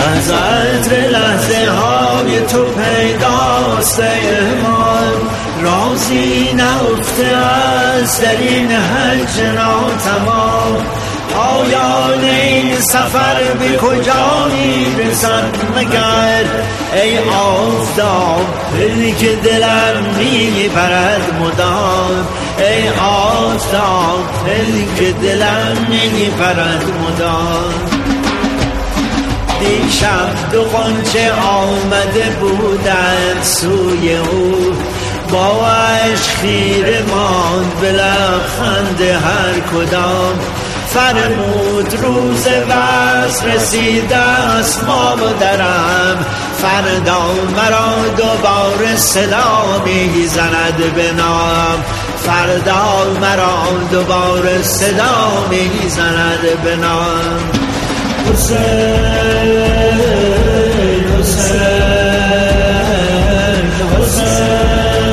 از عطر لحظه های تو پیداست ایمان، رازی نهفته از در این هجر ناتمام. پایان این سفر به کجا میرسد مگر ای آفتاب، دلی که دلم میپرد مدام. ای آفتاب، دلی که دلم میپرد مدام. دیشب دو غنچه آمده بودند سوی او، با عشق خیره ماند به لبخند هر کدام. فرمود روز وصل رسیده است ما درم، فردا مرا دوباره صدا میزند به نام. فردا مرا دوباره صدا میزند به نام. حسین حسین حسین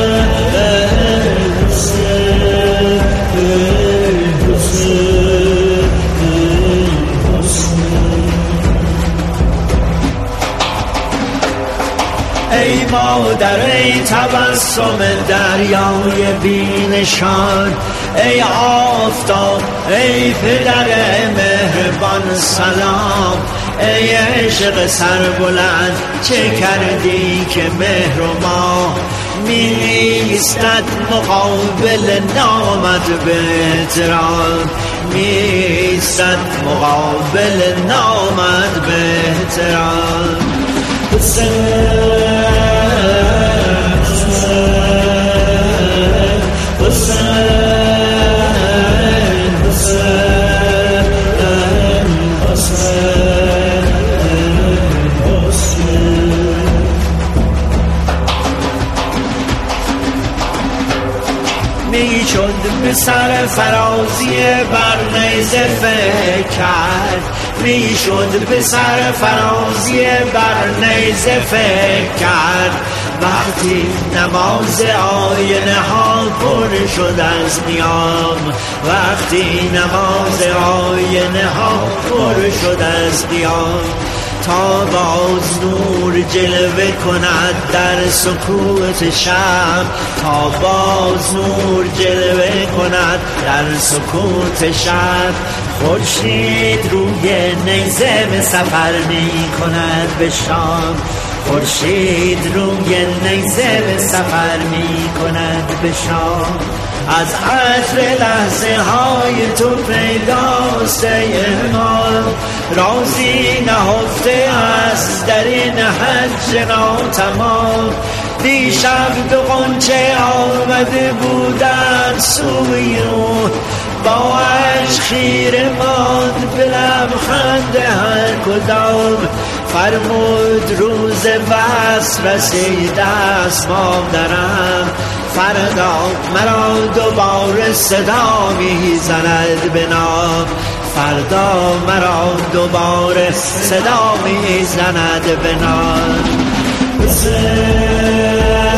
ای مادر، ای تبسم دریای بینشان، ای آفتاب، ای پدر مهربان سلام. ای عشق سربلند چه کردی که مهر و ما میستد مقابل نامت به احترام. میستد مقابل نامت به احترام. حسین میشد به سر فرازی بر نیزه فکر کرد، میشد به سر فرازی بر نیزه فکر کرد. وقتی نماز آینه ها پر شد از نیام، وقتی نماز آینه ها پر شد از نیام. تا باز نور جلوه کند در سکوت شب، تا باز نور جلوه کند در سکوت شب. خورشید روی نیزه به سفر می کند به شام، خورشید روی نیزه به سفر می کند به شام. از عطر لحظه های تو پیداست ای امام، رازی نهفته است در این هجر ناتمام. دیشب دو غنچه آمده بودند سوی او، با عشق خیره ماند به لبخند هر کدام. فرمود روز وصل رسیده است مادرم، فردا مرا دوباره صدا میزند به نام. فردا مرا دوباره صدا میزند به نام. حسین